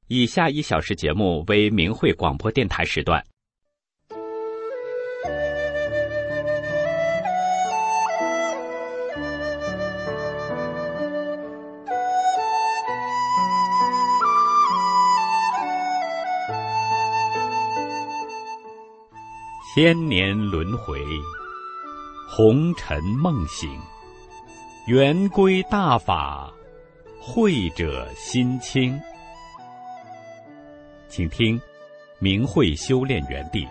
以下1小时节目为明慧广播电台时段。千年轮回，红尘梦醒，圆规大法，慧者心清。请听明慧修炼园地。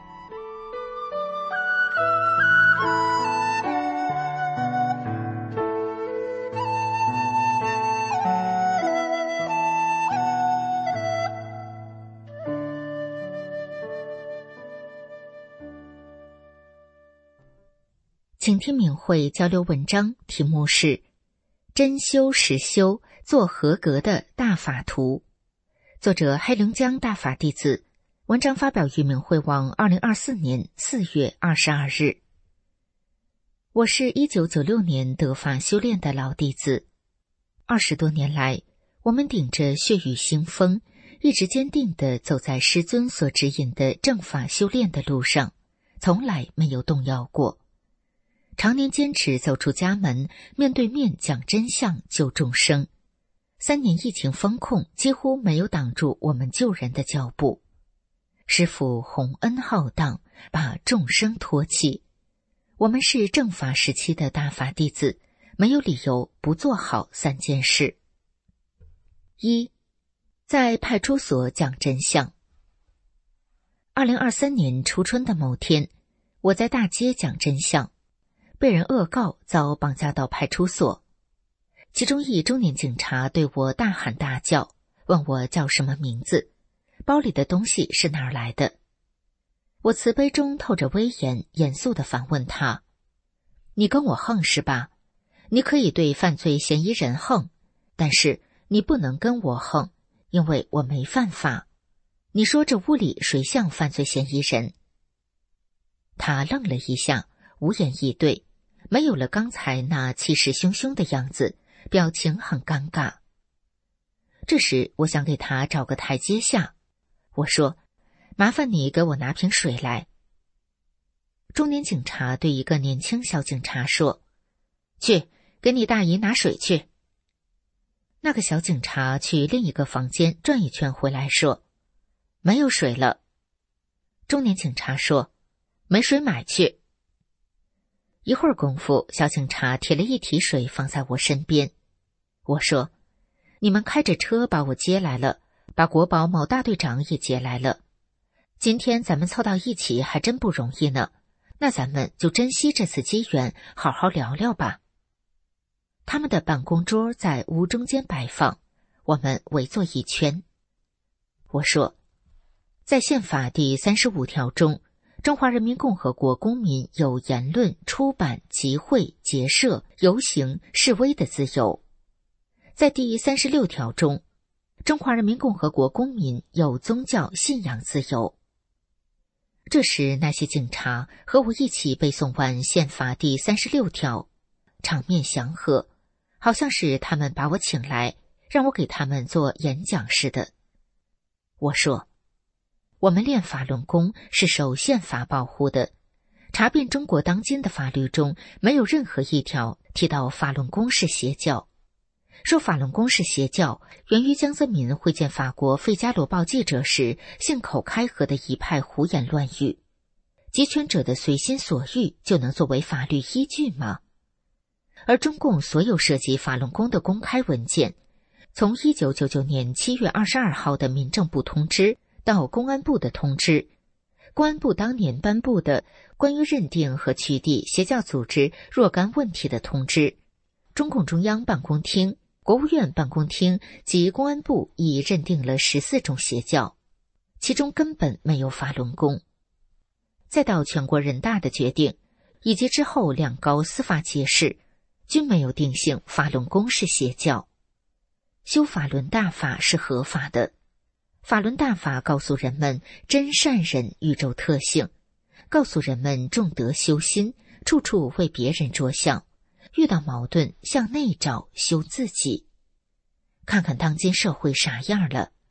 请听明慧交流文章，题目是真修实修，做合格的大法图。作者黑龙江大法弟子，文章发表于明慧网2024年4月22日。我是1996年得法修炼的老弟子，20多年来，我们顶着血雨腥风，一直坚定地走在师尊所指引的正法修炼的路上，从来没有动摇过。常年坚持走出家门，面对面讲真相救众生。3年疫情封控几乎没有挡住我们救人的脚步。师父洪恩浩荡，把众生托起。我们是正法时期的大法弟子，没有理由不做好3件事。1，在派出所讲真相。2023年初春的某天，我在大街讲真相，被人恶告，遭绑架到派出所。其中一中年警察对我大喊大叫，问我叫什么名字，包里的东西是哪儿来的。我慈悲中透着威严，严肃地反问他：你跟我横是吧？你可以对犯罪嫌疑人横，但是你不能跟我横，因为我没犯法。你说这屋里谁像犯罪嫌疑人？他愣了一下，无言以对，没有了刚才那气势汹汹的样子，表情很尴尬。这时我想给他找个台阶下，我说：麻烦你给我拿瓶水来。中年警察对一个年轻小警察说：去，给你大姨拿水去。那个小警察去另一个房间转一圈回来说：没有水了。中年警察说：没水买去。一会儿功夫，小警察提了一提水放在我身边。我说：你们开着车把我接来了，把国保某大队长也接来了。今天咱们凑到一起还真不容易呢，那咱们就珍惜这次机缘，好好聊聊吧。他们的办公桌在屋中间摆放，我们围坐一圈。我说：在宪法第35条中，中华人民共和国公民有言论、出版、集会、结社、游行、示威的自由。在第36条中，中华人民共和国公民有宗教信仰自由。这时那些警察和我一起背诵完宪法第36条，场面祥和，好像是他们把我请来，让我给他们做演讲似的。我说：我们练法轮功是受宪法保护的，查遍中国当今的法律中，没有任何一条提到法轮功是邪教。说法轮功是邪教，源于江泽民会见法国《费加罗报》记者时信口开河的一派胡言乱语。集权者的随心所欲就能作为法律依据吗？而中共所有涉及法轮功的公开文件，从1999年7月22号的民政部通知到公安部的通知，公安部当年颁布的关于认定和取缔邪教组织若干问题的通知，中共中央办公厅、国务院办公厅及公安部已认定了14种邪教，其中根本没有法轮功。再到全国人大的决定，以及之后两高司法解释，均没有定性法轮功是邪教。修法轮大法是合法的，法轮大法告诉人们真善忍宇宙特性，告诉人们重德修心，处处为别人着想，遇到矛盾向内找，修自己。看看当今社会啥样了，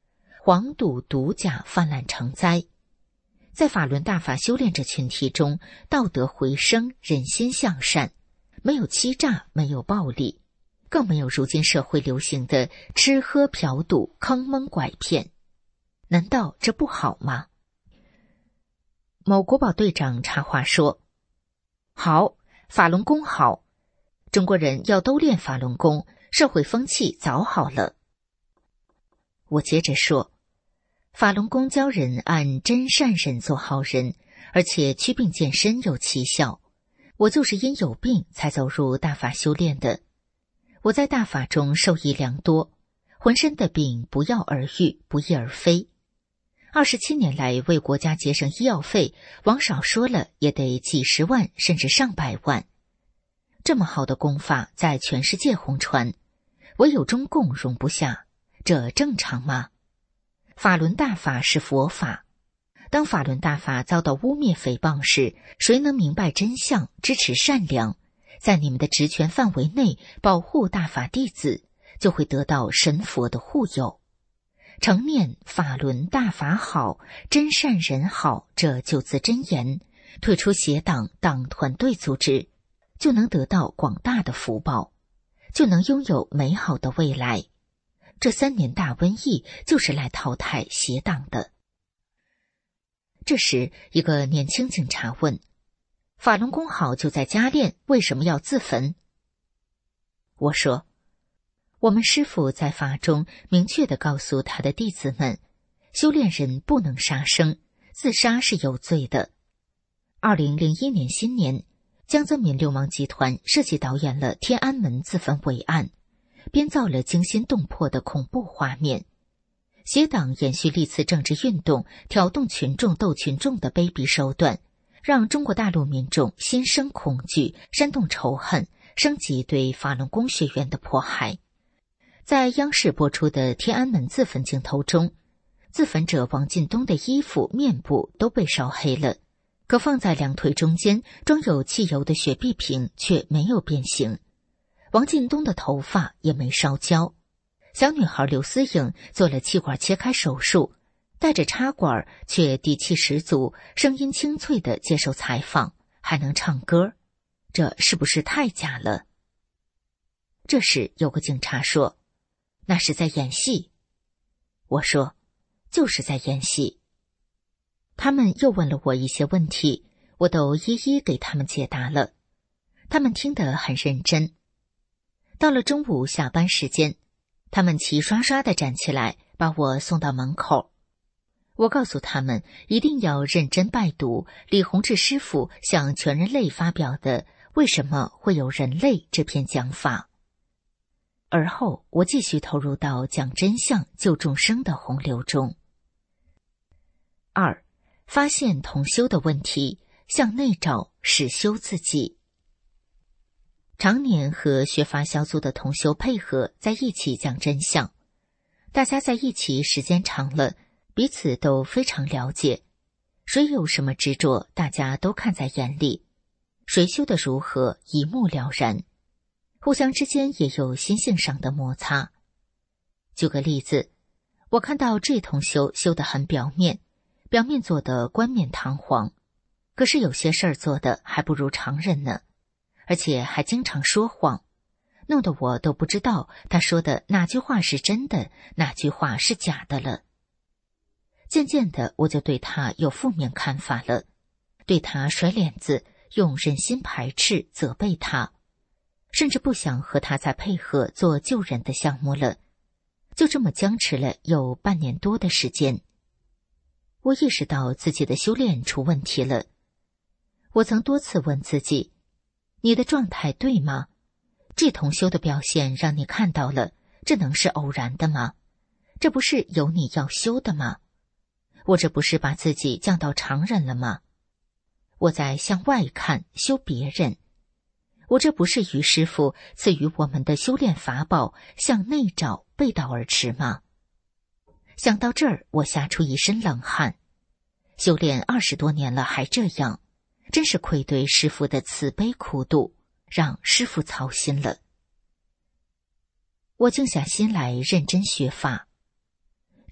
黄赌毒假泛滥成灾。在法轮大法修炼者群体中，道德回升，人心向善，没有欺诈，没有暴力，更没有如今社会流行的吃喝嫖赌、坑蒙拐骗。难道这不好吗？某国保队长插话说：好，法轮功好，中国人要都练法轮功，社会风气早好了。我接着说，法轮功教人按真善忍做好人，而且祛病健身有奇效。我就是因有病才走入大法修炼的。我在大法中受益良多，浑身的病不药而愈，不翼而飞。27年来为国家节省医药费，往少说了也得几十万甚至上百万。这么好的功法在全世界红传，唯有中共容不下，这正常吗？法轮大法是佛法，当法轮大法遭到污蔑诽谤时，谁能明白真相，支持善良，在你们的职权范围内保护大法弟子，就会得到神佛的护佑。常念法轮大法好，真善人好这9字真言，退出邪党党团队组织，就能得到广大的福报，就能拥有美好的未来。这3年大瘟疫就是来淘汰邪党的。这时一个年轻警察问，法轮功好就在家练，为什么要自焚？我说，我们师父在法中明确地告诉他的弟子们，修炼人不能杀生，自杀是有罪的。2001年新年，江泽民流氓集团设计导演了天安门自焚伪案，编造了惊心动魄的恐怖画面。邪党延续历次政治运动，挑动群众斗群众的卑鄙手段，让中国大陆民众心生恐惧，煽动仇恨，升级对法轮功学员的迫害。在央视播出的天安门自焚镜头中，自焚者王进东的衣服、面部都被烧黑了，可放在两腿中间装有汽油的雪碧瓶却没有变形。王进东的头发也没烧焦。小女孩刘思颖做了气管切开手术，带着插管却底气十足，声音清脆地接受采访，还能唱歌，这是不是太假了？这时有个警察说，那是在演戏。我说，就是在演戏。他们又问了我一些问题，我都一一给他们解答了。他们听得很认真。到了中午下班时间，他们齐刷刷地站起来，把我送到门口。我告诉他们，一定要认真拜读李洪志师傅向全人类发表的为什么会有人类这篇讲法。而后我继续投入到讲真相救众生的洪流中。2. 发现同修的问题，向内找，实修自己。常年和学法小组的同修配合在一起讲真相，大家在一起时间长了，彼此都非常了解，谁有什么执着大家都看在眼里，谁修得如何一目了然，互相之间也有心性上的摩擦。举个例子，我看到这同修得很表面做得冠冕堂皇，可是有些事儿做的还不如常人呢，而且还经常说谎，弄得我都不知道他说的哪句话是真的，哪句话是假的了。渐渐的我就对他有负面看法了，对他甩脸子，用人心排斥责备他，甚至不想和他再配合做救人的项目了。就这么僵持了有半年多的时间。我意识到自己的修炼出问题了。我曾多次问自己，你的状态对吗？这同修的表现让你看到了，这能是偶然的吗？这不是有你要修的吗？我这不是把自己降到常人了吗？我在向外看，修别人。我这不是于师父赐予我们的修炼法宝，向内找，背道而驰吗？想到这儿，我吓出一身冷汗。修炼20多年了还这样，真是愧对师父的慈悲苦度，让师父操心了。我静下心来认真学法。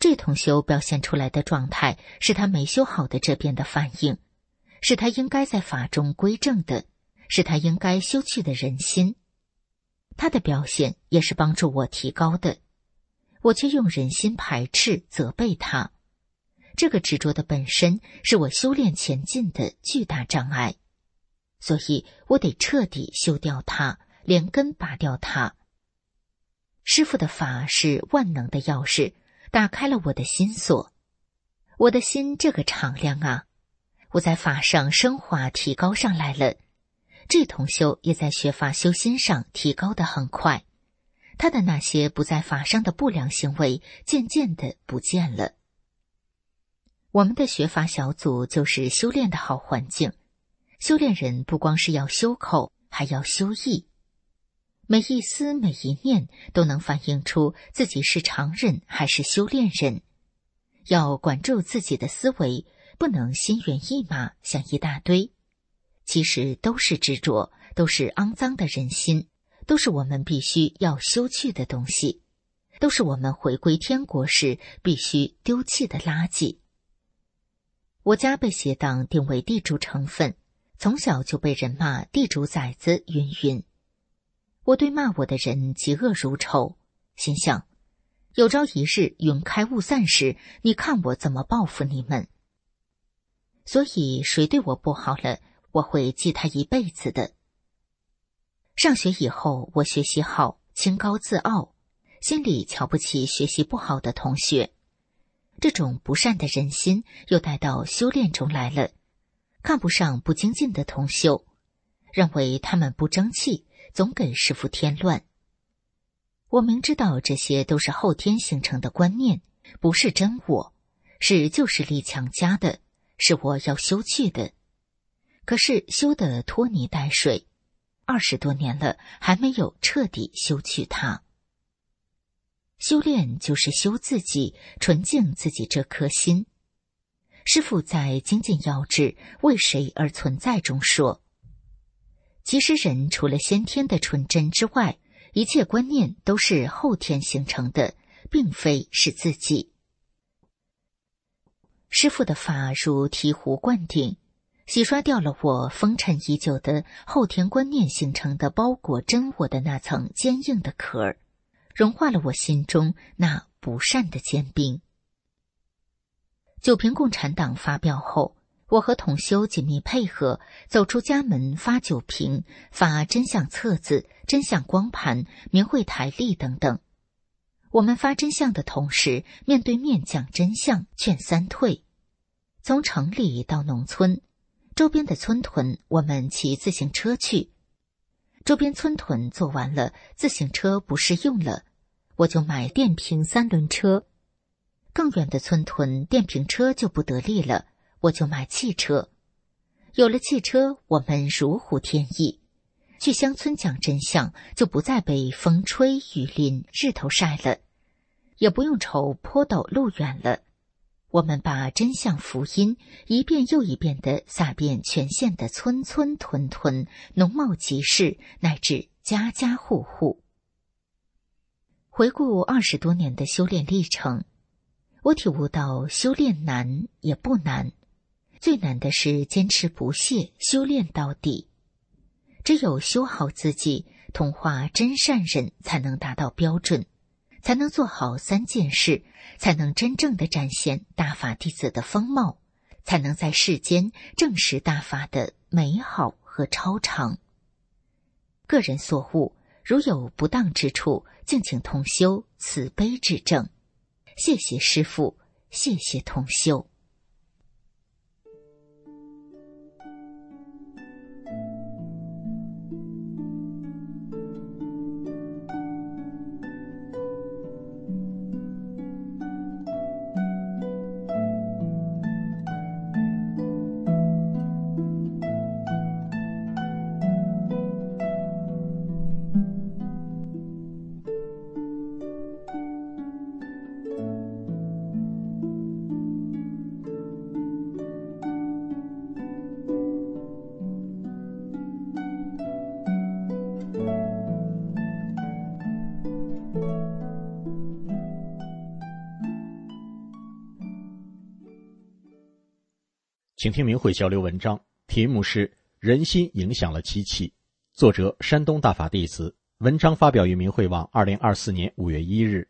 这同修表现出来的状态是他没修好的这边的反应，是他应该在法中归正的，是他应该修去的人心。他的表现也是帮助我提高的，我却用人心排斥责备他。这个执着的本身是我修炼前进的巨大障碍，所以我得彻底修掉它，连根拔掉它。师父的法是万能的钥匙，打开了我的心锁。我的心这个敞亮啊，我在法上升华提高上来了。这同修也在学法修心上提高得很快，他的那些不在法上的不良行为渐渐地不见了。我们的学法小组就是修炼的好环境，修炼人不光是要修口，还要修意。每一思每一念都能反映出自己是常人还是修炼人，要管住自己的思维，不能心猿意马想一大堆。其实都是执着，都是肮脏的人心，都是我们必须要修去的东西，都是我们回归天国时必须丢弃的垃圾。我家被邪党定为地主成分，从小就被人骂地主崽子云云。我对骂我的人嫉恶如仇，心想有朝一日云开雾散时，你看我怎么报复你们。所以谁对我不好了，我会记他一辈子的。上学以后，我学习好，清高自傲，心里瞧不起学习不好的同学。这种不善的人心又带到修炼中来了，看不上不精进的同修，认为他们不争气，总给师父添乱。我明知道这些都是后天形成的观念，不是真我，是旧势力强加的，是我要修去的。可是修得拖泥带水，20多年了，还没有彻底修去它。修炼就是修自己，纯净自己这颗心。师父在《精进要旨为谁而存在》中说，其实人除了先天的纯真之外，一切观念都是后天形成的，并非是自己。师父的法如醍醐灌顶，洗刷掉了我封尘已久的后天观念形成的包裹真我的那层坚硬的壳儿，融化了我心中那不善的坚冰。九平共产党发表后，我和同修紧密配合，走出家门发九平，发真相册子、真相光盘、明慧台历等等。我们发真相的同时，面对面讲真相，劝三退。从城里到农村，周边的村屯我们骑自行车去。周边村屯做完了，自行车不适用了，我就买电瓶3轮车。更远的村屯电瓶车就不得力了，我就买汽车。有了汽车，我们如虎添翼。去乡村讲真相，就不再被风吹雨淋日头晒了，也不用愁坡陡路远了。我们把真相福音一遍又一遍地撒遍全县的村村屯屯、农贸集市，乃至家家户户。回顾20多年的修炼历程，我体悟到修炼难也不难，最难的是坚持不懈，修炼到底。只有修好自己，同化真善人，才能达到标准，才能做好3件事，才能真正的展现大法弟子的风貌，才能在世间证实大法的美好和超常。个人所悟，如有不当之处，敬请同修慈悲指正。谢谢师父，谢谢同修。 请听明慧交流文章，题目是《人心影响了机器》，作者山东大法弟子，文章发表于明慧网2024年5月1日。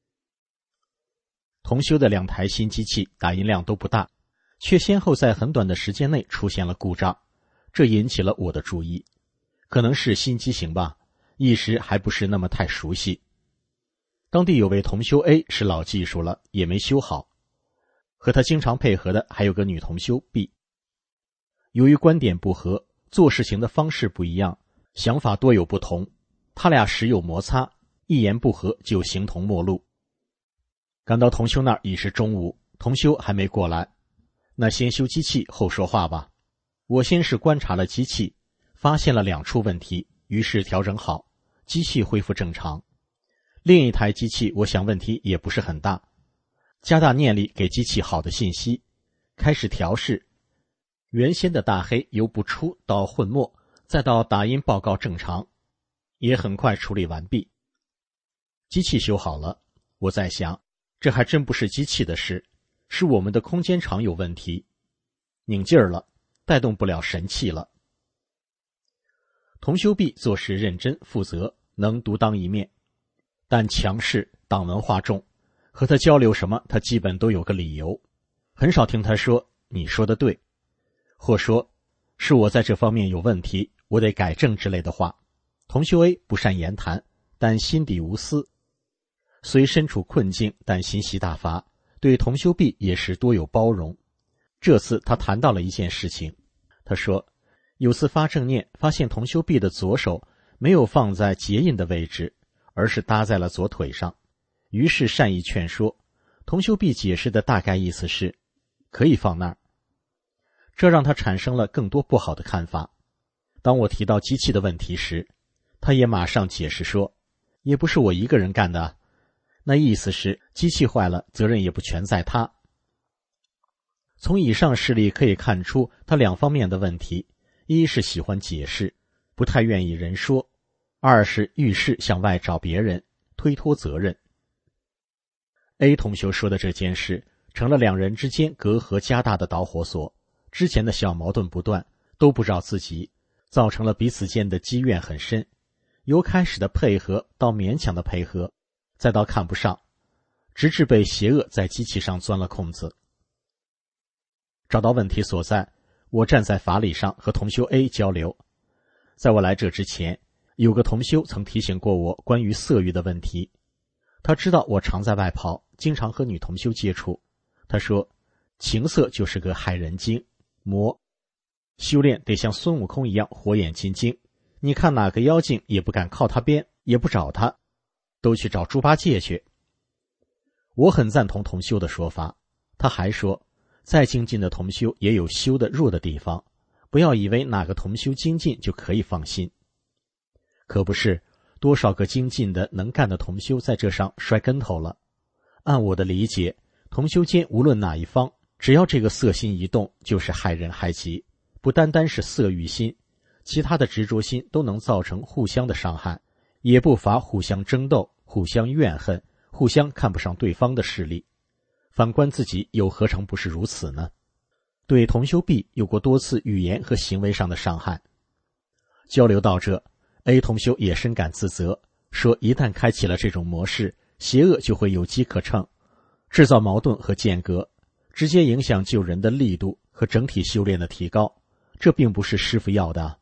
同修的2台新机器打印量都不大，却先后在很短的时间内出现了故障，这引起了我的注意。可能是新机型吧，一时还不是那么太熟悉。当地有位同修 A 是老技术了，也没修好。和他经常配合的还有个女同修 B。由于观点不合，做事情的方式不一样，想法多有不同，他俩时有摩擦，一言不合就形同陌路。赶到同修那儿已是中午，同修还没过来。那先修机器后说话吧。我先是观察了机器，发现了2处问题，于是调整好，机器恢复正常。另一台机器我想问题也不是很大，加大念力给机器好的信息，开始调试。原先的大黑由不出到混墨，再到打印报告正常，也很快处理完毕。机器修好了，我在想，这还真不是机器的事，是我们的空间场有问题，拧劲儿了，带动不了神气了。同修 B 做事认真负责，能独当一面，但强势党文化重，和他交流什么他基本都有个理由，很少听他说你说的对，或说是我在这方面有问题，我得改正之类的话。同修 A 不善言谈，但心底无私，虽身处困境，但心系大法，对同修 B 也是多有包容。这次他谈到了一件事情，他说有次发正念，发现同修 B 的左手没有放在结印的位置，而是搭在了左腿上，于是善意劝说。同修 B 解释的大概意思是可以放那儿，这让他产生了更多不好的看法。当我提到机器的问题时，他也马上解释说也不是我一个人干的，那意思是机器坏了，责任也不全在他。从以上事例可以看出他2方面的问题，一是喜欢解释，不太愿意人说；二是遇事向外找别人，推脱责任。A 同修说的这件事成了2人之间隔阂加大的导火索，之前的小矛盾不断，都不找自己，造成了彼此间的积怨很深，由开始的配合到勉强的配合，再到看不上，直至被邪恶在机器上钻了空子。找到问题所在，我站在法理上和同修 A 交流。在我来这之前，有个同修曾提醒过我关于色欲的问题。他知道我常在外跑，经常和女同修接触。他说情色就是个害人精魔，修炼得像孙悟空一样火眼金睛，你看哪个妖精也不敢靠他边，也不找他，都去找猪八戒去。我很赞同同修的说法。他还说再精进的同修也有修的弱的地方，不要以为哪个同修精进就可以放心。可不是，多少个精进的能干的同修在这上摔跟头了。按我的理解，同修间无论哪一方，只要这个色心一动，就是害人害己，不单单是色欲心，其他的执着心都能造成互相的伤害，也不乏互相争斗、互相怨恨、互相看不上对方的势力。反观自己又何尝不是如此呢？对同修 B 有过多次语言和行为上的伤害。交流到这， A 同修也深感自责，说一旦开启了这种模式，邪恶就会有机可乘，制造矛盾和间隔，直接影响救人的力度和整体修炼的提高，这并不是师父要的。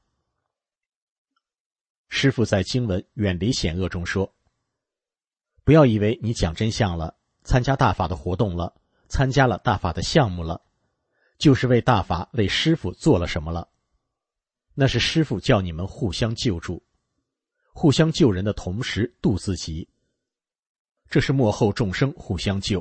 师父在经文《远离险恶》中说，不要以为你讲真相了，参加大法的活动了，参加了大法的项目了，就是为大法为师父做了什么了。那是师父叫你们互相救助，互相救人的同时度自己，这是幕后众生互相救，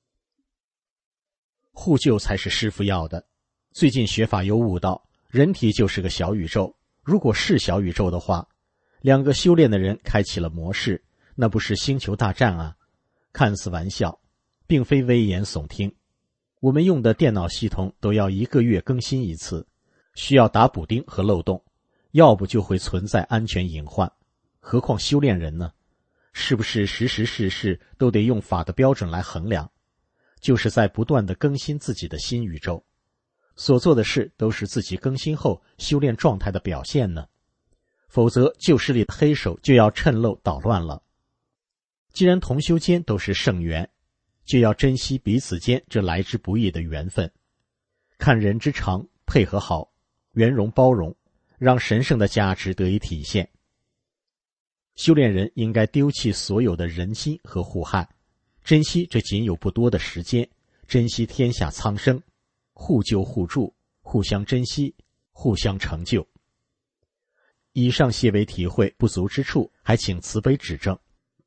互救才是师父要的。最近学法有悟道，人体就是个小宇宙，如果是小宇宙的话，2个修炼的人开启了模式，那不是星球大战啊。看似玩笑，并非危言耸听。我们用的电脑系统都要1个月更新一次，需要打补丁和漏洞，要不就会存在安全隐患。何况修炼人呢？是不是时时事事都得用法的标准来衡量？就是在不断地更新自己的新宇宙。 所做的事都是自己更新后修炼状态的表现呢？否则旧势力的黑手就要趁漏捣乱了。既然同修间都是圣缘，就要珍惜彼此间这来之不易的缘分，看人之长，配合好，圆融包容，让神圣的价值得以体现。修炼人应该丢弃所有的人心和互害，珍惜这仅有不多的时间，珍惜天下苍生，互救互助，互相珍惜，互相成就。以上些微体会，不足之处还请慈悲指正。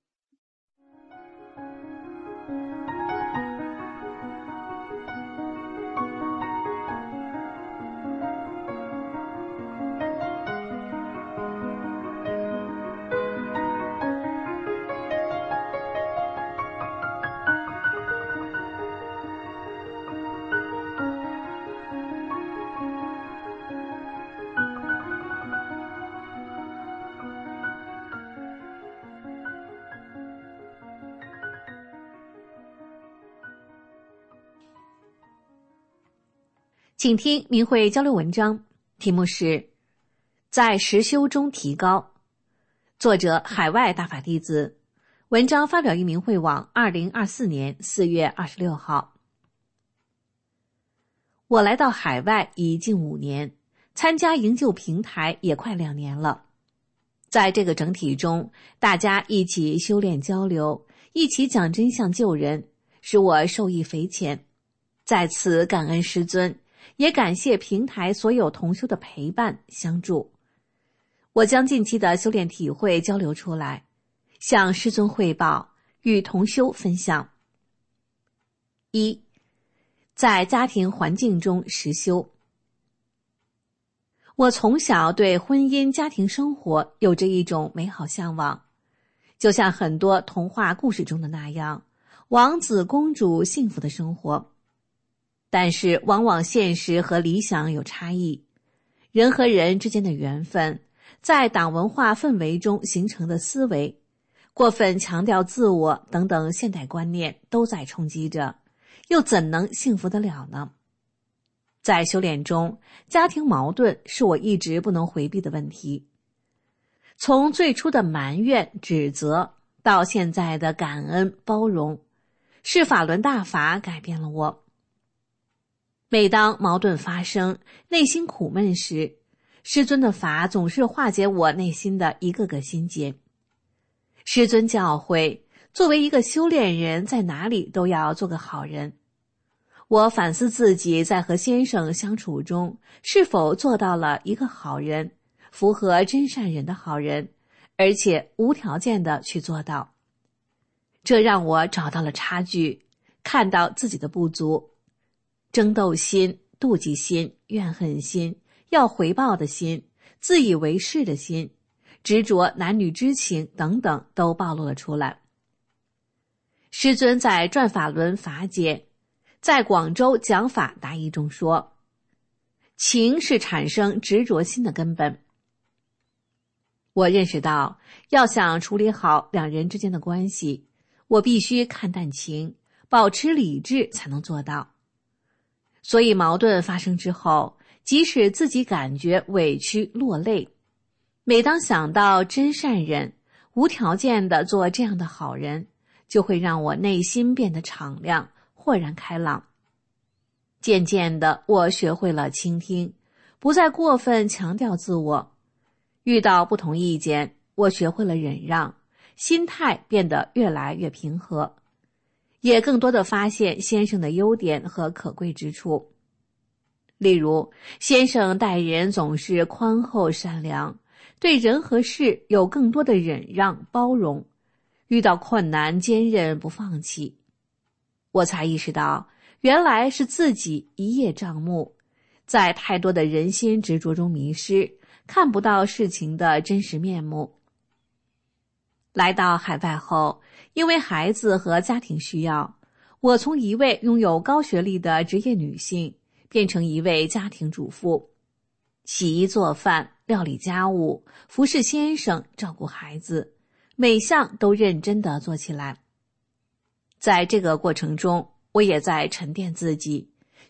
请听明慧交流文章，题目是在实修中提高，作者海外大法弟子，文章发表于明慧网2024年4月26号。我来到海外已近5年，参加营救平台也快2年了。在这个整体中，大家一起修炼交流，一起讲真相救人，使我受益匪浅。在此感恩师尊，也感谢平台所有同修的陪伴相助。我将近期的修炼体会交流出来，向师尊汇报，与同修分享。1. 在家庭环境中实修。我从小对婚姻家庭生活有着一种美好向往，就像很多童话故事中的那样，王子公主幸福的生活。但是往往现实和理想有差异，人和人之间的缘分，在党文化氛围中形成的思维，过分强调自我等等现代观念都在冲击着，又怎能幸福得了呢？在修炼中，家庭矛盾是我一直不能回避的问题。从最初的埋怨、指责，到现在的感恩、包容，是法轮大法改变了我。每当矛盾发生，内心苦闷时，师尊的法总是化解我内心的一个个心结。师尊教诲，作为一个修炼人，在哪里都要做个好人。我反思自己在和先生相处中，是否做到了一个好人，符合真善人的好人，而且无条件的去做到。这让我找到了差距，看到自己的不足。争斗心、妒忌心、怨恨心、要回报的心、自以为是的心、执着男女之情等等都暴露了出来。师尊在转法轮法解，在广州讲法答疑中说，情是产生执着心的根本。我认识到，要想处理好两人之间的关系，我必须看淡情，保持理智才能做到。所以矛盾发生之后，即使自己感觉委屈落泪，每当想到真善忍，无条件的做这样的好人，就会让我内心变得敞亮，豁然开朗。渐渐的，我学会了倾听，不再过分强调自我。遇到不同意见，我学会了忍让，心态变得越来越平和。也更多的发现先生的优点和可贵之处。例如，先生待人总是宽厚善良，对人和事有更多的忍让包容，遇到困难坚韧不放弃。我才意识到，原来是自己一叶障目，在太多的人心执着中迷失，看不到事情的真实面目。来到海外后，因为孩子和家庭需要，我从一位拥有高学历的职业女性变成一位家庭主妇，洗衣做饭、料理家务、服侍先生、照顾孩子，每项都认真地做起来。在这个过程中，我也在沉淀自己，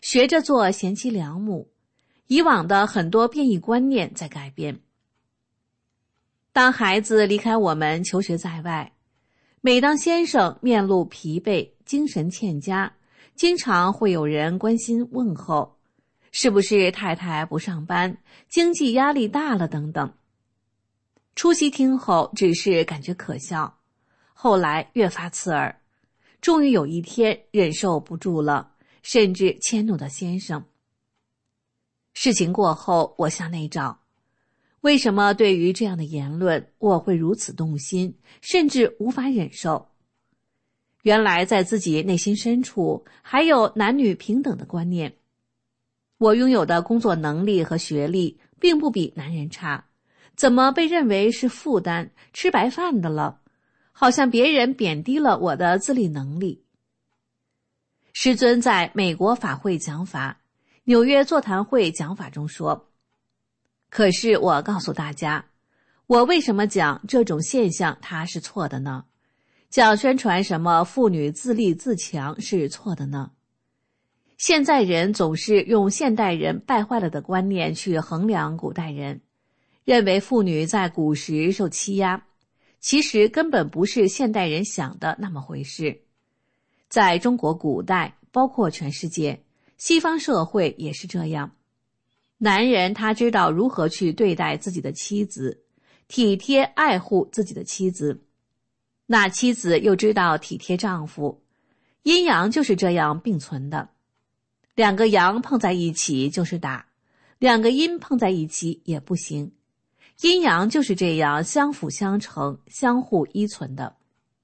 学着做贤妻良母，以往的很多变异观念在改变。当孩子离开我们求学在外，每当先生面露疲惫，精神欠佳，经常会有人关心问候，是不是太太不上班，经济压力大了等等。初期听后只是感觉可笑，后来越发刺耳，终于有一天忍受不住了，甚至迁怒到先生。事情过后，我向内找，为什么对于这样的言论我会如此动心，甚至无法忍受？原来在自己内心深处还有男女平等的观念。我拥有的工作能力和学历并不比男人差，怎么被认为是负担，吃白饭的了？好像别人贬低了我的自立能力。师尊在美国法会讲法、纽约座谈会讲法中说，可是我告诉大家，我为什么讲这种现象它是错的呢？讲宣传什么妇女自立自强是错的呢？现在人总是用现代人败坏了的观念去衡量古代人，认为妇女在古时受欺压，其实根本不是现代人想的那么回事。在中国古代，包括全世界，西方社会也是这样。男人他知道如何去对待自己的妻子，体贴爱护自己的妻子，那妻子又知道体贴丈夫，阴阳就是这样并存的。两个阳碰在一起就是打，两个阴碰在一起也不行，阴阳就是这样相辅相成，相互依存的。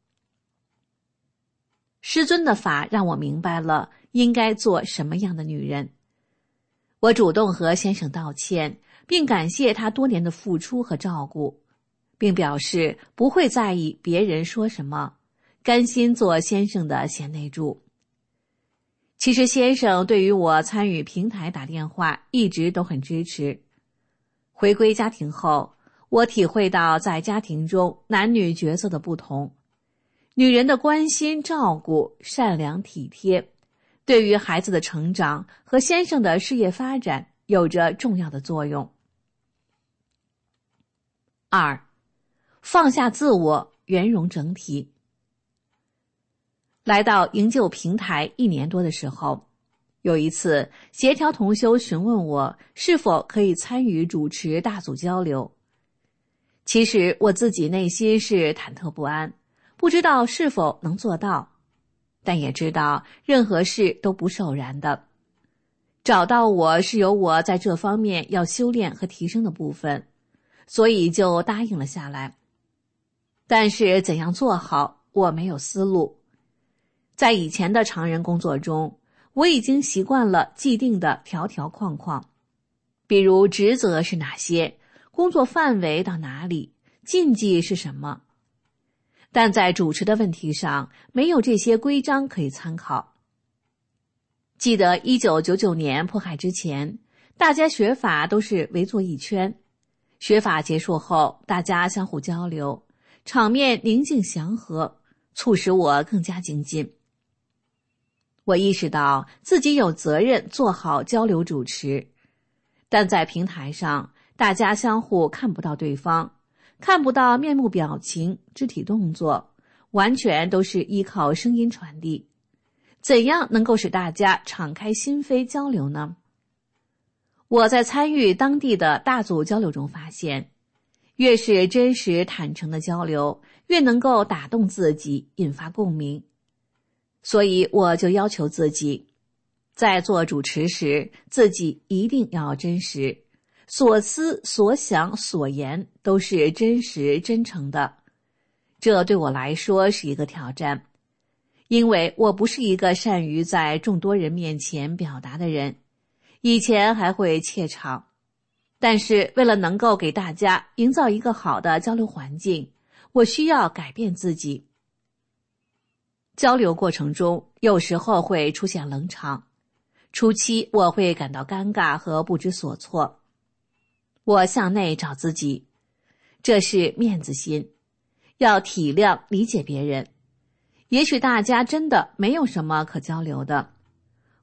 师尊的法让我明白了应该做什么样的女人。我主动和先生道歉，并感谢他多年的付出和照顾，并表示不会在意别人说什么，甘心做先生的贤内助。其实先生对于我参与平台打电话一直都很支持。回归家庭后，我体会到在家庭中男女角色的不同，女人的关心照顾、善良体贴，对于孩子的成长和先生的事业发展有着重要的作用。2. 放下自我，圆融整体。来到营救平台1年多的时候，有一次协调同修询问我是否可以参与主持大组交流。其实我自己内心是忐忑不安，不知道是否能做到，但也知道任何事都不是偶然的。找到我是有我在这方面要修炼和提升的部分，所以就答应了下来。但是怎样做好，我没有思路。在以前的常人工作中，我已经习惯了既定的条条框框，比如职责是哪些，工作范围到哪里，禁忌是什么。但在主持的问题上，没有这些规章可以参考。记得1999年迫害之前，大家学法都是围坐一圈，学法结束后，大家相互交流，场面宁静祥和，促使我更加精进。我意识到自己有责任做好交流主持，但在平台上，大家相互看不到对方，看不到面目表情、肢体动作，完全都是依靠声音传递。怎样能够使大家敞开心扉交流呢？我在参与当地的大组交流中发现，越是真实坦诚的交流，越能够打动自己，引发共鸣。所以我就要求自己，在做主持时，自己一定要真实，所思所想所言都是真实真诚的。这对我来说是一个挑战，因为我不是一个善于在众多人面前表达的人，以前还会怯场。但是为了能够给大家营造一个好的交流环境，我需要改变自己。交流过程中，有时候会出现冷场，初期我会感到尴尬和不知所措。我向内找自己，这是面子心，要体谅理解别人。也许大家真的没有什么可交流的，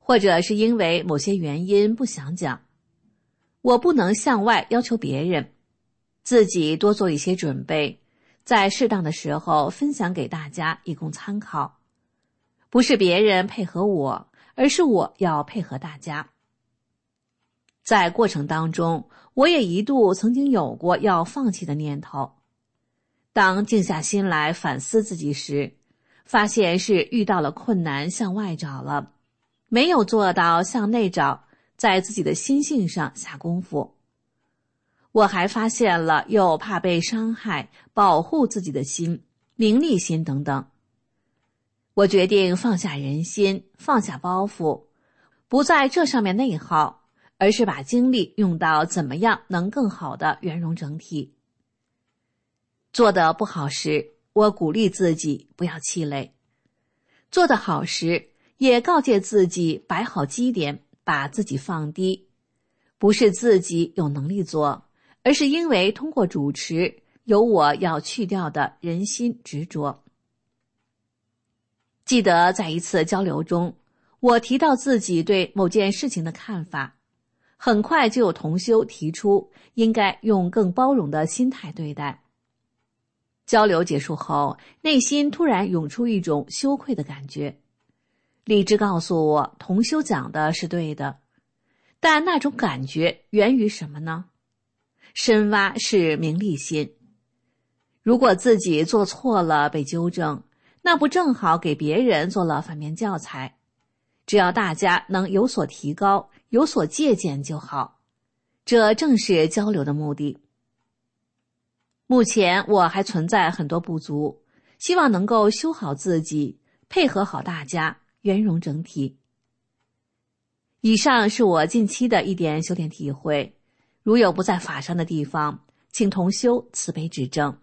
或者是因为某些原因不想讲。我不能向外要求别人，自己多做一些准备，在适当的时候分享给大家以供参考。不是别人配合我，而是我要配合大家。在过程当中，我也一度曾经有过要放弃的念头。当静下心来反思自己时，发现是遇到了困难向外找了，没有做到向内找，在自己的心性上下功夫。我还发现了又怕被伤害，保护自己的心、名利心等等。我决定放下人心，放下包袱，不在这上面内耗，而是把精力用到怎么样能更好的圆融整体。做得不好时，我鼓励自己不要气馁；做得好时，也告诫自己摆好基点，把自己放低。不是自己有能力做，而是因为通过主持，有我要去掉的人心执着。记得在一次交流中，我提到自己对某件事情的看法，很快就有同修提出应该用更包容的心态对待。交流结束后，内心突然涌出一种羞愧的感觉。理智告诉我，同修讲的是对的，但那种感觉源于什么呢？深挖是名利心。如果自己做错了被纠正，那不正好给别人做了反面教材？只要大家能有所提高，有所借鉴就好。这正是交流的目的。目前我还存在很多不足，希望能够修好自己，配合好大家，圆融整体。以上是我近期的一点修炼体会，如有不在法上的地方，请同修慈悲指正。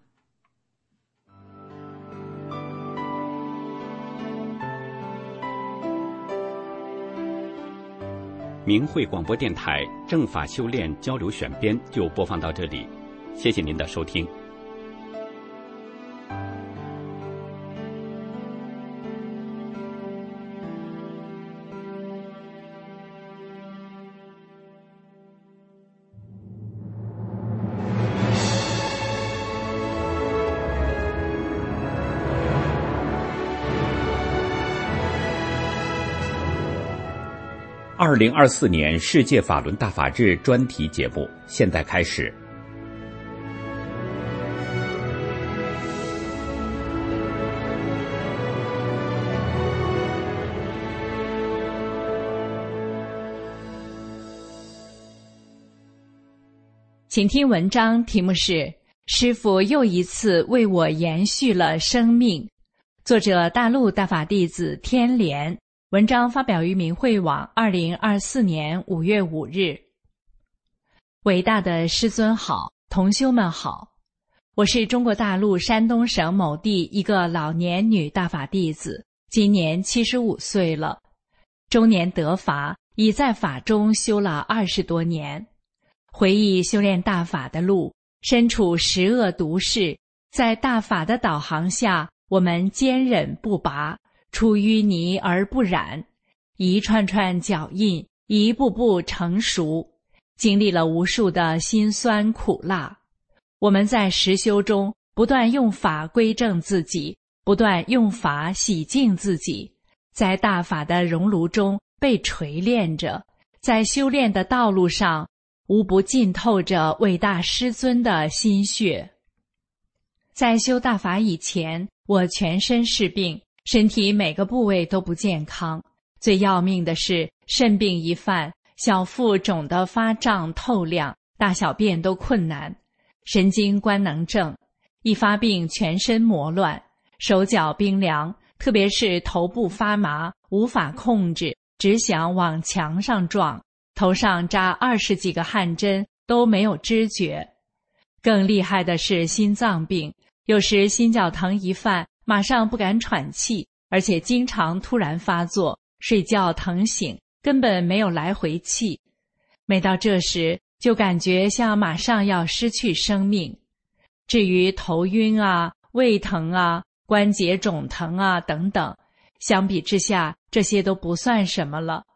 明慧广播电台正法修炼交流选编就播放到这里，谢谢您的收听。2024年世界法轮大法日专题节目现在开始。 请听文章，题目是《师父又一次为我延续了生命》，作者大陆大法弟子天莲。文章发表于明慧网2024年5月5日。伟大的师尊好，同修们好，我是中国大陆山东省某地一个老年女大法弟子，今年75岁了，中年得法，已在法中修了20多年。回忆修炼大法的路，身处十恶毒世，在大法的导航下，我们坚忍不拔，出淤泥而不染，一串串脚印，一步步成熟，经历了无数的辛酸苦辣。我们在实修中不断用法归正自己，不断用法洗净自己，在大法的熔炉中被锤炼着，在修炼的道路上无不浸透着伟大师尊的心血。在修大法以前，我全身是病，身体每个部位都不健康，最要命的是肾病一犯，小腹肿得发胀透亮，大小便都困难。神经官能症一发病，全身魔乱，手脚冰凉，特别是头部发麻，无法控制，只想往墙上撞，头上扎20几个汗针都没有知觉。更厉害的是心脏病，有时心绞疼一犯，马上不敢喘气，而且经常突然发作，睡觉疼醒，根本没有来回气。每到这时，就感觉像马上要失去生命。至于头晕啊、胃疼啊、关节肿疼啊等等，相比之下，这些都不算什么了。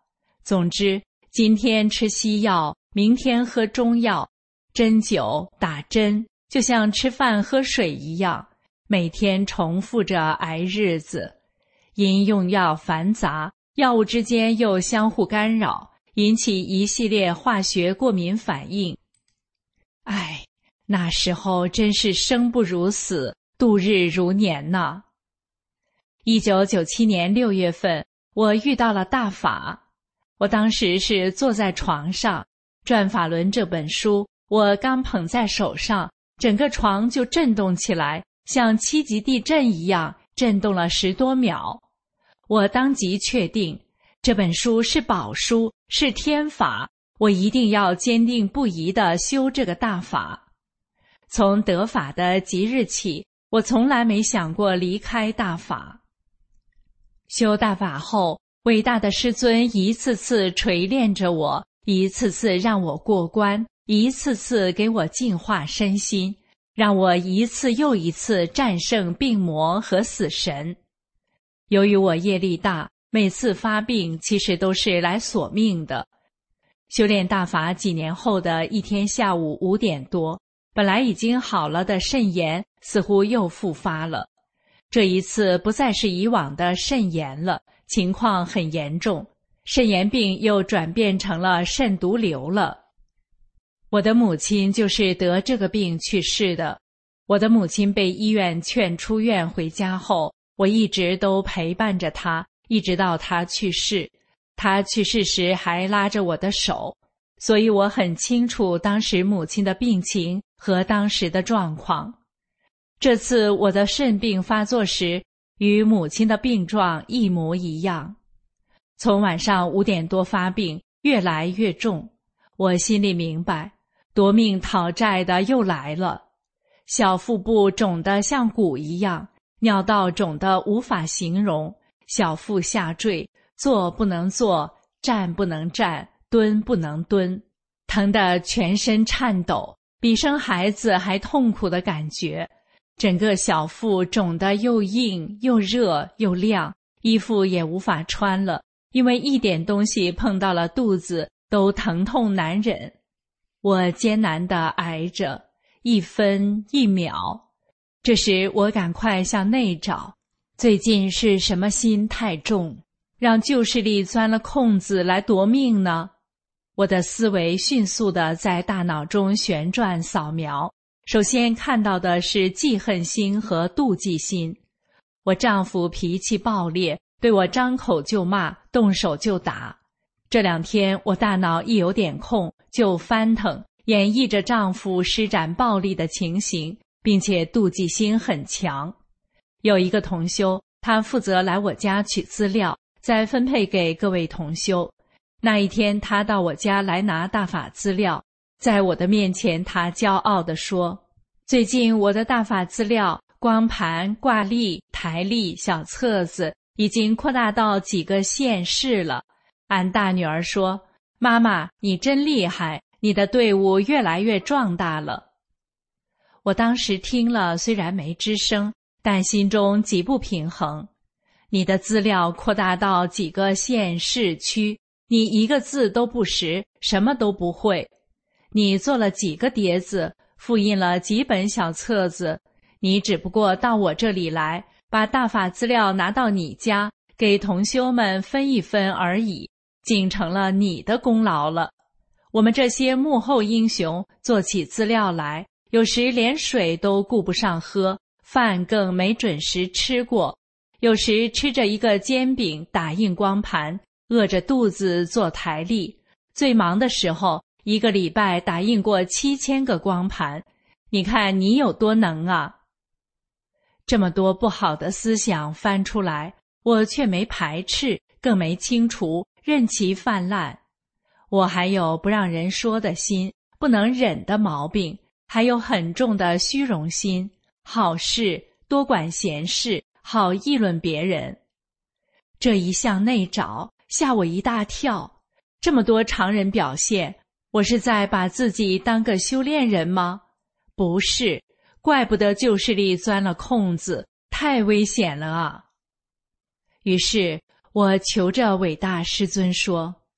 总之，今天吃西药，明天喝中药，针灸、打针，就像吃饭喝水一样，每天重复着挨日子。因用药繁杂，药物之间又相互干扰，引起一系列化学过敏反应。唉，那时候真是生不如死，度日如年呐。1997年6月份，我遇到了大法。我当时是坐在床上，《转法轮》这本书我刚捧在手上，整个床就震动起来，像7级地震一样，震动了10多秒。我当即确定，这本书是宝书，是天法，我一定要坚定不移地修这个大法。从得法的即日起，我从来没想过离开大法。修大法后，伟大的师尊一次次锤炼着我，一次次让我过关，一次次给我净化身心，让我一次又一次战胜病魔和死神。由于我业力大，每次发病其实都是来索命的。修炼大法几年后的一天下午5点多，本来已经好了的肾炎似乎又复发了。这一次不再是以往的肾炎了，情况很严重，肾炎病又转变成了肾毒瘤了。我的母亲就是得这个病去世的。我的母亲被医院劝出院回家后，我一直都陪伴着她，一直到她去世。她去世时还拉着我的手，所以我很清楚当时母亲的病情和当时的状况。这次我的肾病发作时，与母亲的病状一模一样。从晚上5点多发病，越来越重。我心里明白，夺命讨债的又来了。小腹部肿得像鼓一样，尿道肿得无法形容，小腹下坠，坐不能坐，站不能站，蹲不能蹲，疼得全身颤抖，比生孩子还痛苦的感觉。整个小腹肿得又硬又热又亮，衣服也无法穿了，因为一点东西碰到了肚子都疼痛难忍。我艰难地挨着，一分一秒。这时我赶快向内找，最近是什么心太重，让旧势力钻了空子来夺命呢？我的思维迅速地在大脑中旋转扫描，首先看到的是记恨心和妒忌心。我丈夫脾气暴烈，对我张口就骂，动手就打。这2天我大脑一有点空就翻腾，演绎着丈夫施展暴力的情形，并且妒忌心很强。有一个同修，他负责来我家取资料，再分配给各位同修。那一天他到我家来拿大法资料，在我的面前他骄傲地说，最近我的大法资料光盘、挂历、台历、小册子已经扩大到几个县市了。俺大女儿说，妈妈你真厉害，你的队伍越来越壮大了。我当时听了虽然没吱声，但心中极不平衡。你的资料扩大到几个县市区，你一个字都不识，什么都不会。你做了几个碟子，复印了几本小册子，你只不过到我这里来，把大法资料拿到你家，给同修们分一分而已，竟成了你的功劳了。我们这些幕后英雄做起资料来，有时连水都顾不上喝，饭更没准时吃过，有时吃着一个煎饼打印光盘，饿着肚子做台历，最忙的时候1个礼拜打印过7000个光盘。你看你有多能啊！这么多不好的思想翻出来，我却没排斥，更没清除，任其泛滥。我还有不让人说的心，不能忍的毛病，还有很重的虚荣心，好事，多管闲事，好议论别人。这一向内找，吓我一大跳。这么多常人表现，我是在把自己当个修炼人吗？不是，怪不得旧势力钻了空子，太危险了啊！于是我求着伟大师尊说，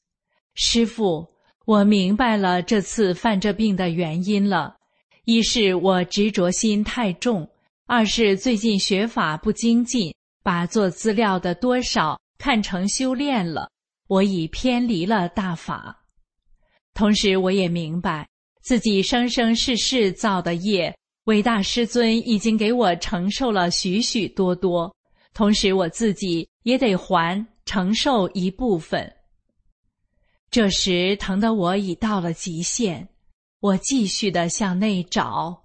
师父，我明白了这次犯这病的原因了。一是我执着心太重，二是最近学法不精进，把做资料的多少看成修炼了，我已偏离了大法。同时我也明白自己生生世世造的业，伟大师尊已经给我承受了许许多多，同时我自己也得承受一部分。这时疼得我已到了极限，我继续地向内找，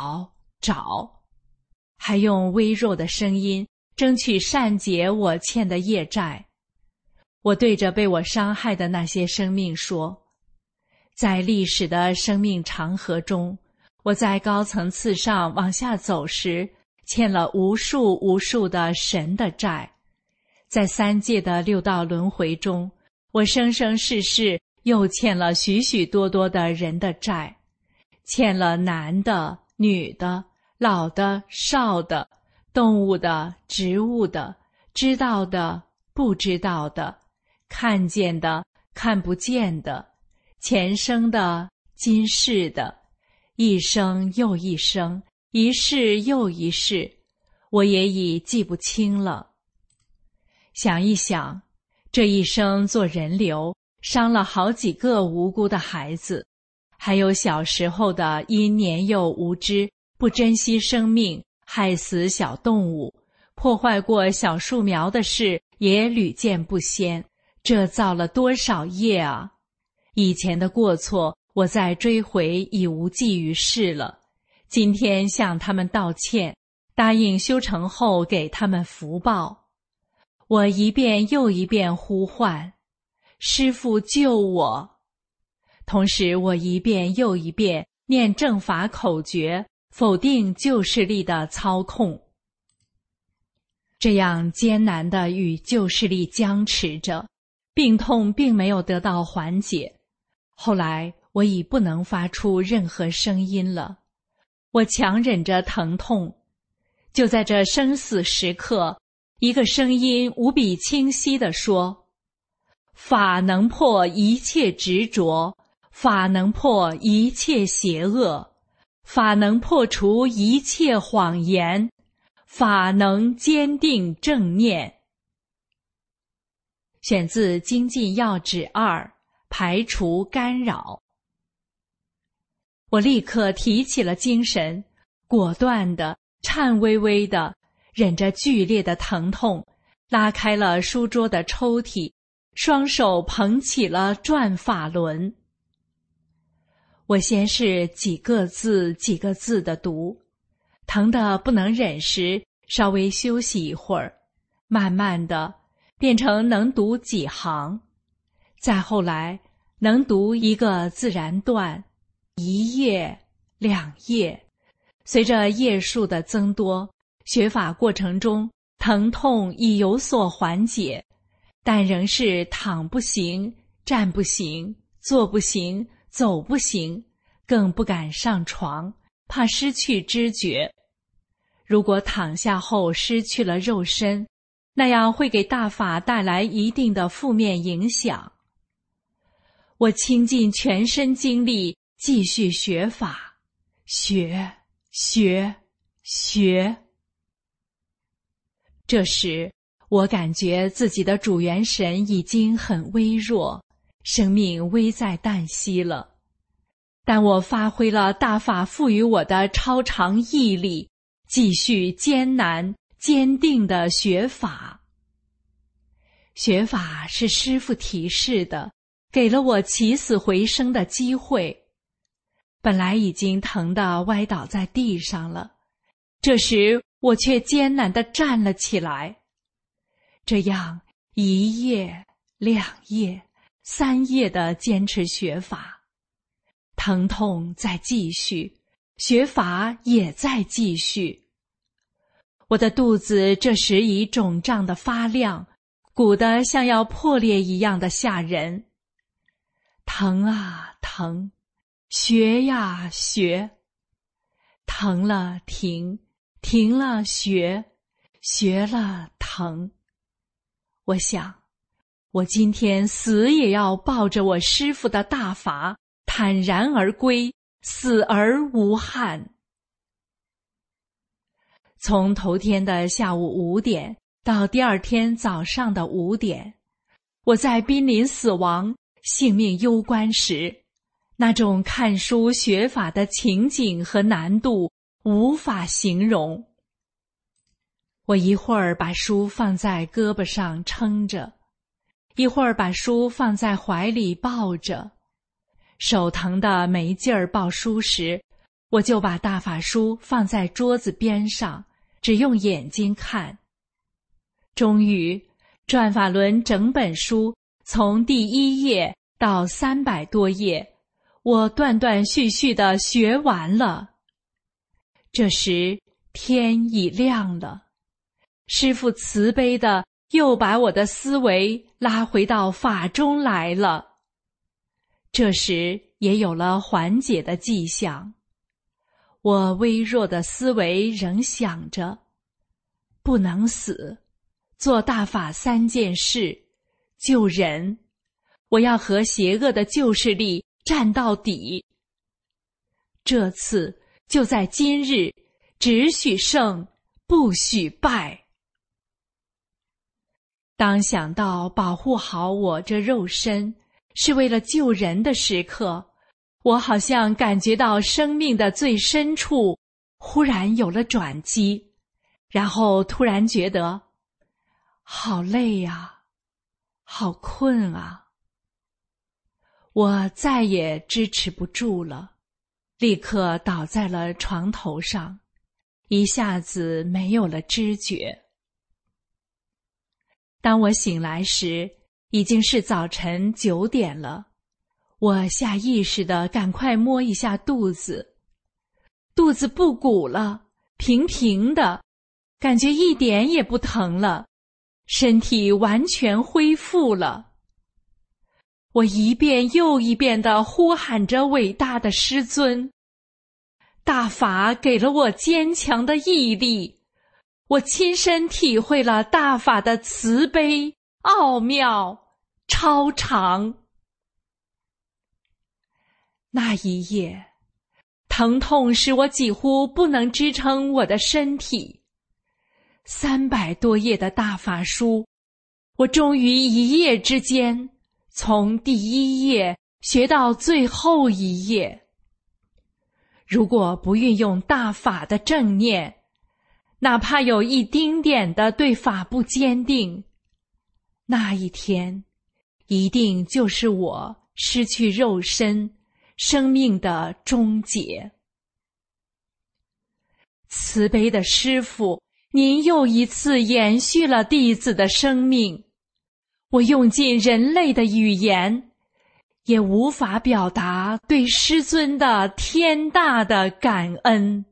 还用微弱的声音争取善解我欠的业债。我对着被我伤害的那些生命说，在历史的生命长河中，我在高层次上往下走时，欠了无数无数的神的债。在三界的六道轮回中，我生生世世又欠了许许多多的人的债，欠了男的、女的、老的、少的、动物的、植物的、知道的、不知道的、看见的、看不见的、前生的、今世的，一生又一生，一世又一世，我也已记不清了。想一想，这一生做人流，伤了好几个无辜的孩子，还有小时候的因年幼无知，不珍惜生命，害死小动物，破坏过小树苗的事也屡见不鲜，这造了多少业啊！以前的过错，我再追悔已无济于事了。今天向他们道歉，答应修成后给他们福报。我一遍又一遍呼唤，师父救我。同时我一遍又一遍念正法口诀，否定旧势力的操控。这样艰难地与旧势力僵持着，病痛并没有得到缓解。后来我已不能发出任何声音了，我强忍着疼痛。就在这生死时刻，一个声音无比清晰地说，法能破一切执着，法能破一切邪恶，法能破除一切谎言，法能坚定正念。选自《精进要旨2》，排除干扰。我立刻提起了精神，果断地、颤巍巍地忍着剧烈的疼痛，拉开了书桌的抽屉，双手捧起了转法轮。我先是几个字几个字地读，疼得不能忍时稍微休息一会儿，慢慢地变成能读几行，再后来能读一个自然段，一页、2页。随着页数的增多，学法过程中疼痛已有所缓解，但仍是躺不行、站不行、坐不行、走不行，更不敢上床，怕失去知觉。如果躺下后失去了肉身，那样会给大法带来一定的负面影响。我倾尽全身精力继续学法，学。这时我感觉自己的主元神已经很微弱，生命危在旦夕了。但我发挥了大法赋予我的超常毅力，继续艰难坚定地学法。学法是师父提示的，给了我起死回生的机会。本来已经疼得歪倒在地上了，这时我却艰难地站了起来。这样1页、2页、3页地坚持学法，疼痛在继续，学法也在继续。我的肚子这时已肿胀得发亮，鼓得像要破裂一样的吓人。疼啊疼，学呀学，疼了停，停了学，学了疼。我想， 我今天死也要抱着我师父的大法，坦然而归，死而无憾。从头天的下午5点到第二天早上的5点，我在濒临死亡、性命攸关时，那种看书学法的情景和难度无法形容。我一会儿把书放在胳膊上撑着，一会儿把书放在怀里抱着，手疼得没劲儿抱书时，我就把大法书放在桌子边上，只用眼睛看。终于，转法轮整本书从第1页到300多页，我断断续续地学完了。这时天已亮了，师父慈悲地又把我的思维拉回到法中来了。这时也有了缓解的迹象。我微弱的思维仍想着，不能死，做大法3件事，救人，我要和邪恶的旧势力战到底。这次就在今日，只许胜，不许败。当想到保护好我这肉身是为了救人的时刻，我好像感觉到生命的最深处忽然有了转机，然后突然觉得好累啊，好困啊。我再也支持不住了，立刻倒在了床头上，一下子没有了知觉。当我醒来时，已经是早晨9点了。我下意识地赶快摸一下肚子，肚子不鼓了，平平的，感觉一点也不疼了，身体完全恢复了。我一遍又一遍地呼喊着伟大的师尊，大法给了我坚强的毅力，我亲身体会了大法的慈悲、奥妙、超常。那一夜，疼痛使我几乎不能支撑我的身体。300多页的大法书，我终于一夜之间，从第1页学到最后一页。如果不运用大法的正念，哪怕有一丁点的对法不坚定，那一天一定就是我失去肉身生命的终结。慈悲的师父，您又一次延续了弟子的生命，我用尽人类的语言，也无法表达对师尊的天大的感恩。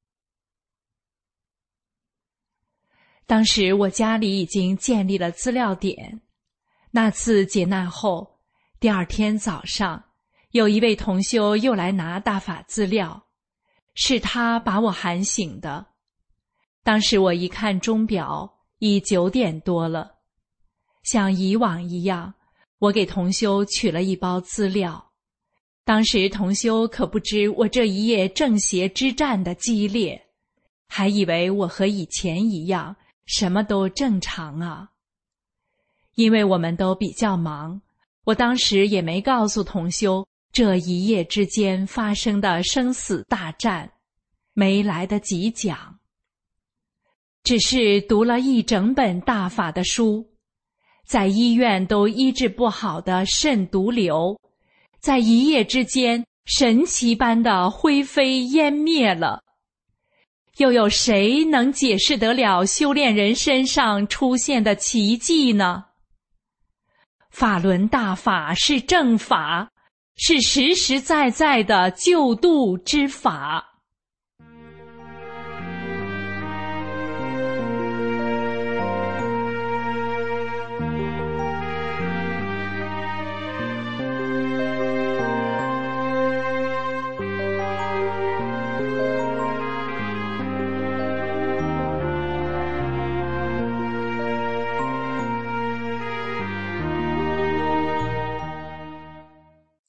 当时我家里已经建立了资料点，那次解难后，第二天早上，有一位同修又来拿大法资料，是他把我喊醒的。当时我一看钟表，已9点多了。像以往一样，我给同修取了一包资料。当时同修可不知我这一夜正邪之战的激烈，还以为我和以前一样，什么都正常啊。因为我们都比较忙，我当时也没告诉同修这一夜之间发生的生死大战，没来得及讲。只是读了一整本大法的书，在医院都医治不好的肾毒瘤，在一夜之间神奇般的灰飞烟灭了。又有谁能解释得了修炼人身上出现的奇迹呢？法轮大法是正法，是实实在在的救度之法。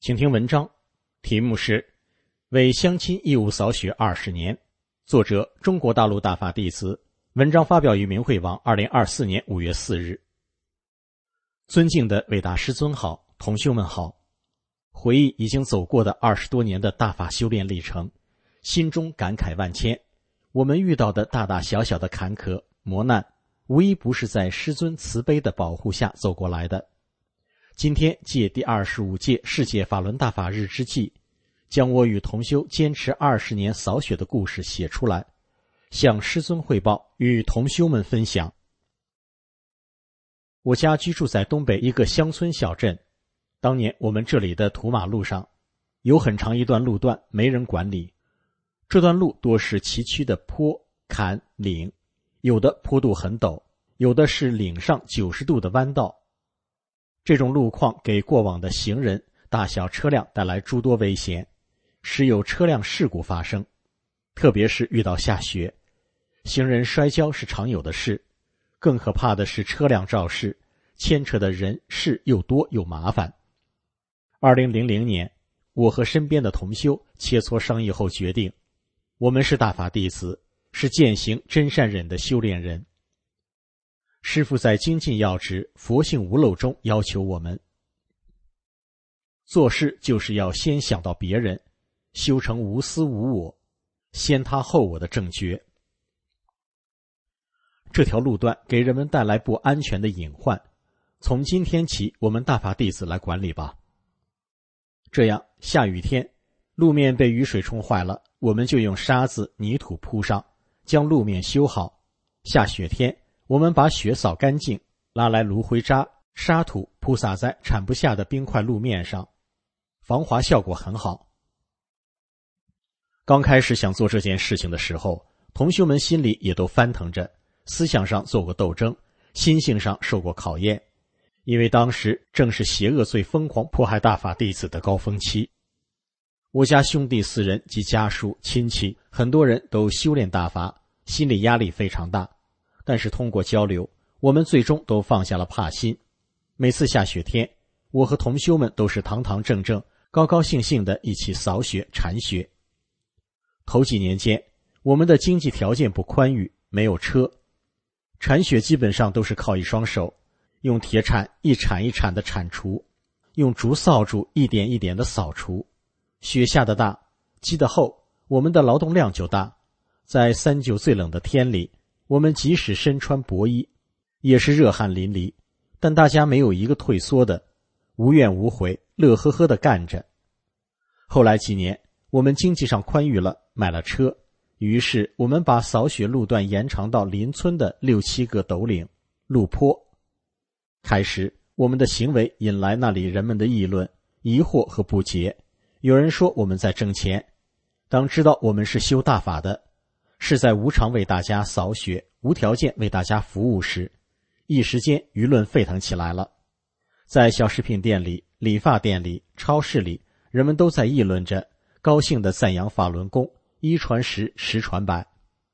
请听文章，题目是为乡亲义务扫雪20年，作者中国大陆大法弟子，文章发表于明慧网2024年5月4日。尊敬的伟大师尊好，同修们好。回忆已经走过的20多年的大法修炼历程，心中感慨万千。我们遇到的大大小小的坎坷磨难，无一不是在师尊慈悲的保护下走过来的。今天借第25届世界法轮大法日之际，将我与同修坚持20年扫雪的故事写出来，向师尊汇报，与同修们分享。我家居住在东北一个乡村小镇，当年我们这里的土马路上有很长一段路段没人管理，这段路多是崎岖的坡、坎、岭，有的坡度很陡，有的是岭上90度的弯道。这种路况给过往的行人、大小车辆带来诸多危险，时有车辆事故发生。特别是遇到下雪，行人摔跤是常有的事，更可怕的是车辆肇事，牵扯的人事又多又麻烦。2000年，我和身边的同修切磋商议后决定，我们是大法弟子，是践行真善忍的修炼人。师父在精进要旨、佛性无漏中要求我们，做事就是要先想到别人，修成无私无我，先他后我的正觉。这条路段给人们带来不安全的隐患，从今天起我们大法弟子来管理吧。这样下雨天路面被雨水冲坏了，我们就用沙子、泥土铺上，将路面修好。下雪天我们把雪扫干净，拉来芦灰渣、沙土铺洒在铲不下的冰块路面上，防滑效果很好。刚开始想做这件事情的时候，同修们心里也都翻腾着，思想上做过斗争，心性上受过考验，因为当时正是邪恶最疯狂迫害大法弟子的高峰期。我家兄弟4人及家属、亲戚，很多人都修炼大法，心理压力非常大。但是通过交流，我们最终都放下了怕心。每次下雪天，我和同修们都是堂堂正正、高高兴兴地一起扫雪、铲雪。头几年间，我们的经济条件不宽裕，没有车，铲雪基本上都是靠一双手，用铁铲一铲一铲的铲除，用竹扫帚一点一点的扫除。雪下得大，积得厚，我们的劳动量就大。在39最冷的天里，我们即使身穿薄衣，也是热汗淋漓，但大家没有一个退缩的，无怨无悔，乐呵呵地干着。后来几年，我们经济上宽裕了，买了车，于是我们把扫雪路段延长到邻村的6、7个陡岭、路坡。开始，我们的行为引来那里人们的议论、疑惑和不解。有人说我们在挣钱，当知道我们是修大法的，是在无偿为大家扫雪、无条件为大家服务时，一时间舆论沸腾起来了。在小食品店里、理发店里、超市里，人们都在议论着，高兴地赞扬法轮功，一传十，十传百。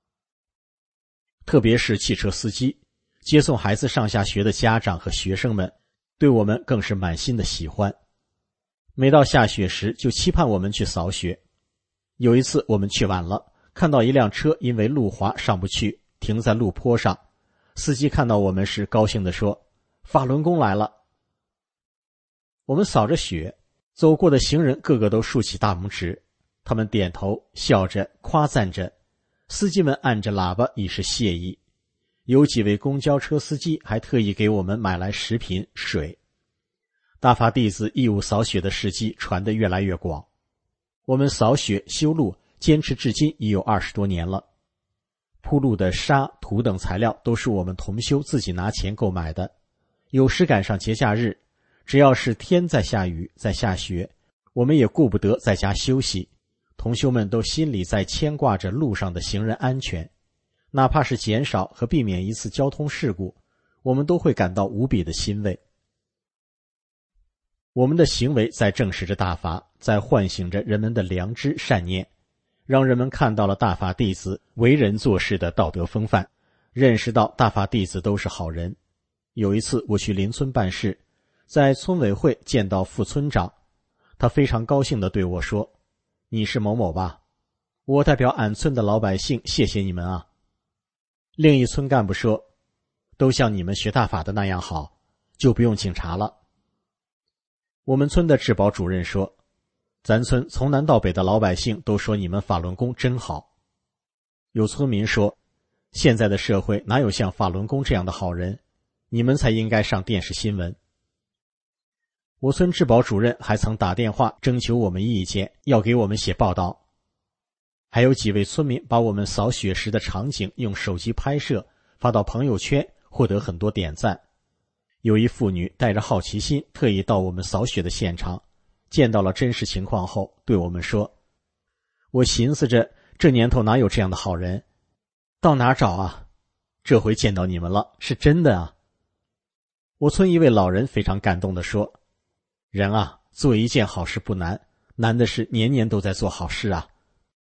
特别是汽车司机、接送孩子上下学的家长和学生们，对我们更是满心的喜欢。每到下雪时，就期盼我们去扫雪。有一次我们去晚了，看到一辆车因为路滑上不去，停在路坡上。司机看到我们时高兴地说：“法轮功来了。”我们扫着雪，走过的行人个个都竖起大拇指，他们点头笑着夸赞着，司机们按着喇叭以示谢意。有几位公交车司机还特意给我们买来食品、水。大法弟子义务扫雪的事迹传得越来越广，我们扫雪修路坚持至今已有20多年了。铺路的沙、土等材料都是我们同修自己拿钱购买的。有时赶上节假日，只要是天在下雨、在下雪，我们也顾不得在家休息。同修们都心里在牵挂着路上的行人安全，哪怕是减少和避免一次交通事故，我们都会感到无比的欣慰。我们的行为在证实着大法，在唤醒着人们的良知善念，让人们看到了大法弟子为人做事的道德风范，认识到大法弟子都是好人。有一次我去邻村办事，在村委会见到副村长， 他非常高兴地对我说：“你是某某吧？我代表俺村的老百姓谢谢你们啊。”另一村干部说：“都像你们学大法的那样好，就不用警察了。”我们村的治保主任说：“咱村从南到北的老百姓都说你们法轮功真好。”有村民说：“现在的社会哪有像法轮功这样的好人？你们才应该上电视新闻。”我村治保主任还曾打电话征求我们意见，要给我们写报道。还有几位村民把我们扫雪时的场景用手机拍摄，发到朋友圈，获得很多点赞。有一妇女带着好奇心，特意到我们扫雪的现场，见到了真实情况后，对我们说：“我寻思着这年头哪有这样的好人，到哪找啊？这回见到你们了，是真的啊。”我村一位老人非常感动地说：“人啊，做一件好事不难，难的是年年都在做好事啊。”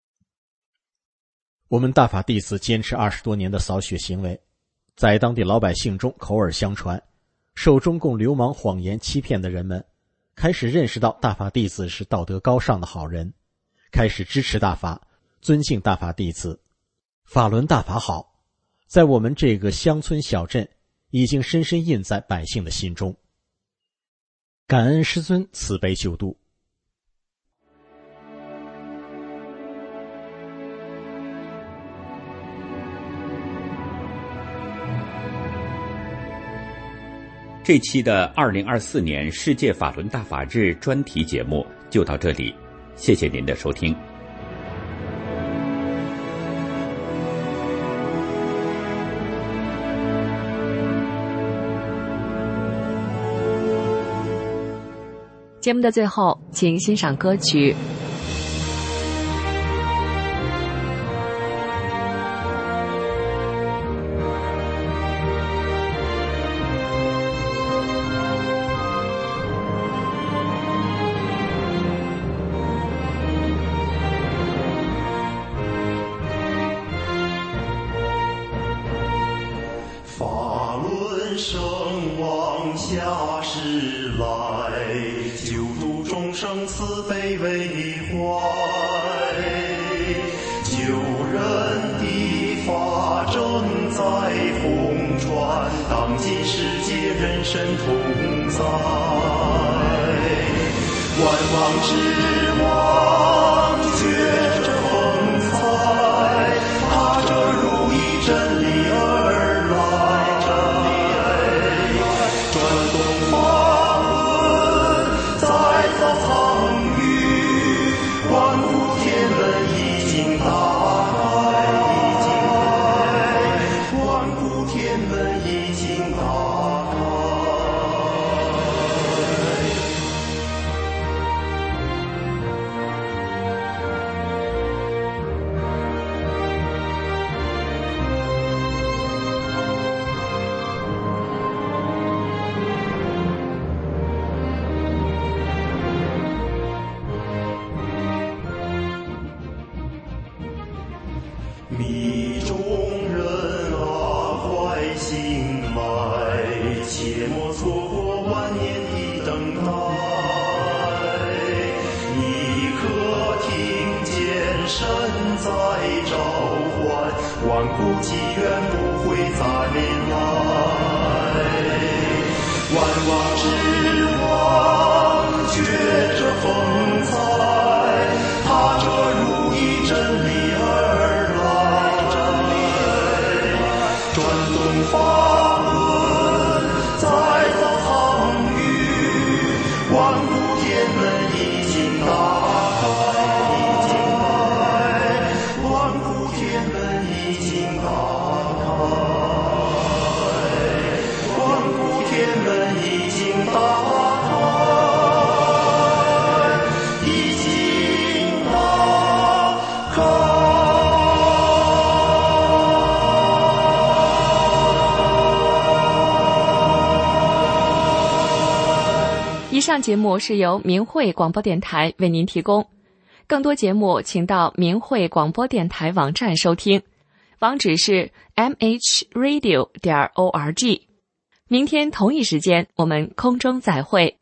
我们大法弟子坚持20多年的扫雪行为，在当地老百姓中口耳相传，受中共流氓谎言欺骗的人们开始认识到大法弟子是道德高尚的好人，开始支持大法，尊敬大法弟子。法轮大法好，在我们这个乡村小镇已经深深印在百姓的心中。感恩师尊慈悲救度。 这期的2024年世界法轮大法日专题节目就到这里，谢谢您的收听。 节目的最后，请欣赏歌曲。 法轮圣王下世来，救度众生慈悲为怀，救人的法正在红传，当今世界人神同在，万王之王觉着风采，踏着如意真理而来，转动法轮再造苍宇，万古天门已经打开，万古天门已经打开。迷众人啊，快醒来，切莫错过万年的等待。你可听见神在召唤，万古机缘不会再来。万王之王觉着风采，踏着如意真理而转动法轮再造苍宇，万古天门已经打开，万古天门已经打开，万古天门已经打开，已经打开。 以上节目是由明慧广播电台为您提供，更多节目请到明慧广播电台网站收听，网址是 mhradio.org。明天同一时间我们空中再会。